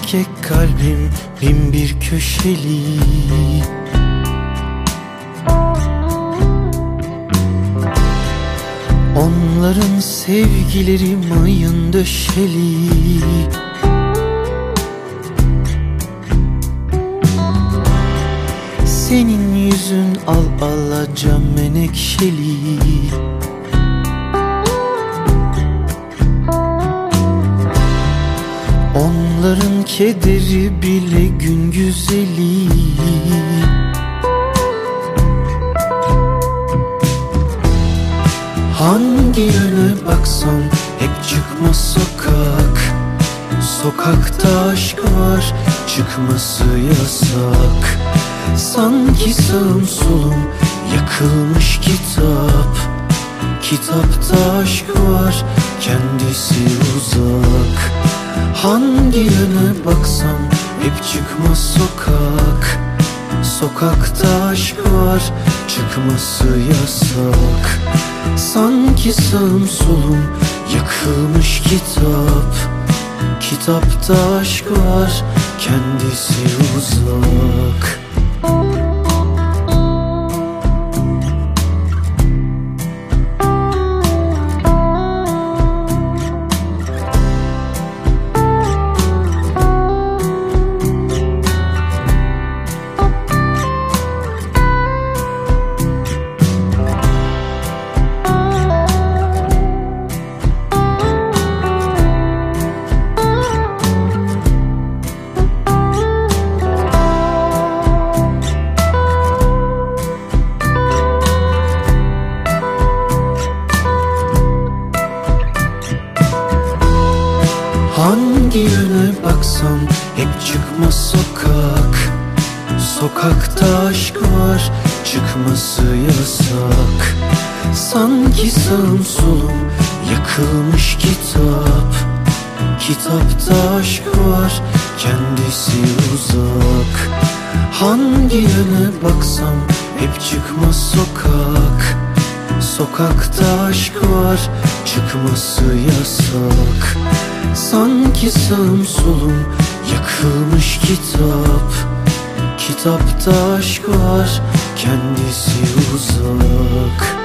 erkek kalbim bin bir köşeli. Onların sevgileri mayın döşeli. Senin yüzün al alaca menekşeli. Onların kederi bile gün güzeli. Hangi yöne baksan hep çıkmaz sokak. Sokakta aşk var, çıkması yasak. Sanki sağım solum yakılmış kitap. Kitapta aşk var, kendisi uzak. Hangi yöne baksam hep çıkmaz sokak. Sokakta aşk var, çıkması yasak. Sanki sağım solum yakılmış kitap. Kitapta aşk var, kendisi uzak. Hangi yöne baksam hep çıkmaz sokak. Sokakta aşk var, çıkması yasak. Sanki sağım solum yakılmış kitap. Kitapta aşk var, kendisi uzak. Hangi yöne baksam hep çıkmaz sokak. Sokakta aşk var, çıkması yasak. Sanki sağım solum yakılmış kitap. Kitapta aşk var, kendisi uzak.